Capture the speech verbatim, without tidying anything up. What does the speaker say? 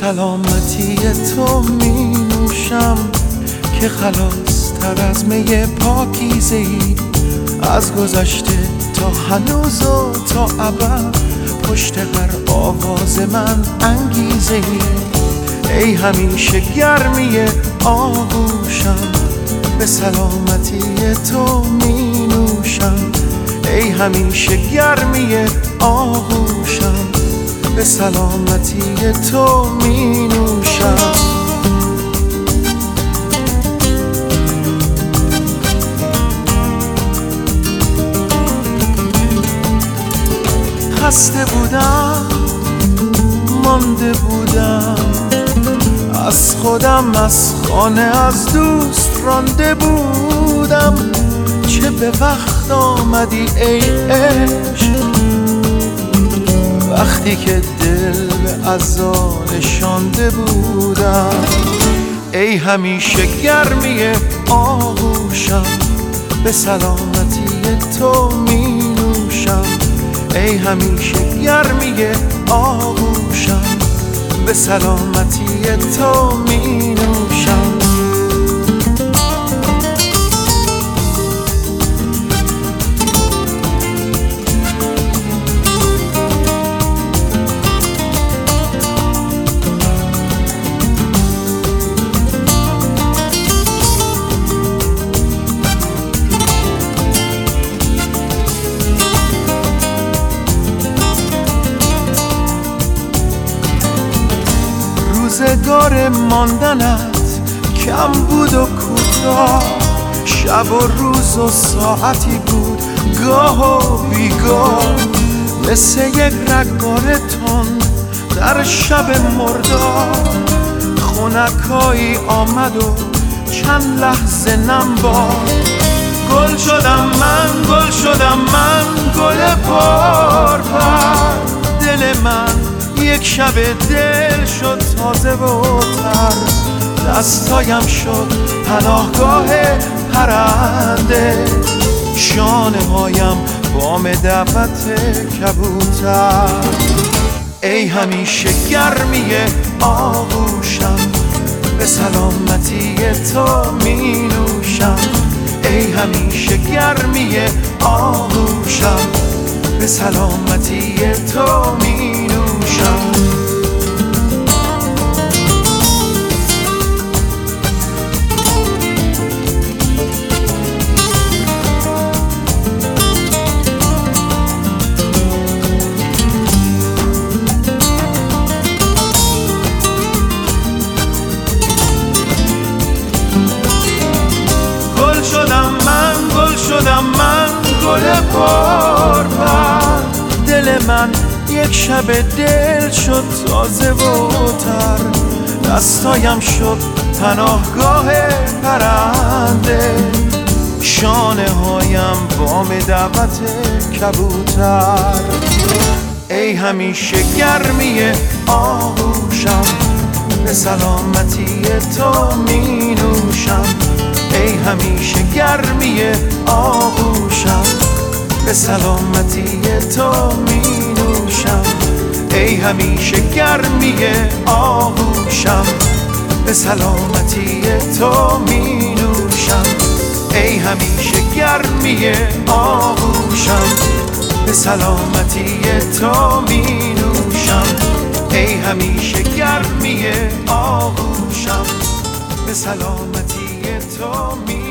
سلامتی تو می نوشم که خلاص تر از می پاکیزه ای، از گذشته تا هنوز و تا ابد پشت هر آواز من انگیزه ای. ای همیشه گرمی آغوشم به سلامتی تو می نوشم، ای همیشه گرمی آغوشم به سلامتی تو می نوشم. خسته بودم، مانده بودم از خودم، از خانه از دوست رانده بودم. چه به وقت آمدی ای عشق، وقتی که دل به عزا نشانده بودم. ای همیشه گرمی آغوشم به سلامتی تو می نوشم، ای همیشه گرمی آغوشم به سلامتی تو می نوشم. روزگار ماندنت کم بود و کوتاه، شب و روز و ساعتی بود گاه و بیگاه، مثل یک رگبار تند در شب مردار. خنکایی آمد و چند لحظه نم باد، گل شدم من، گل شدم من، گل پرپر. دل من یک شب دل شد تازه و تر، دستایم شد پناهگاه پرنده، شانه هایم بام دعوت کبوتر. ای همیشه گرمی آغوشم به سلامتی تو می نوشم، ای همیشه گرمی آغوشم به سلامتی تو می نوشم. گل شدم من، گل شدم من، گل پرپر. دل من یک شب دل شد تازه و تر، دستایم شد پناهگاه پرنده، شانه هایم بام دعوت کبوتر. ای همیشه گرمی آغوشم به سلامتی تو می نوشم، ای همیشه گرمی آغوشم به سلامتی تو می نوشم، ای همیشه گرمی آغوشم به سلامتی تو می نوشم، ای همیشه گرمی آغوشم به سلامتی تو می نوشم، ای همیشه گرمی آغوشم به سلامتی تو می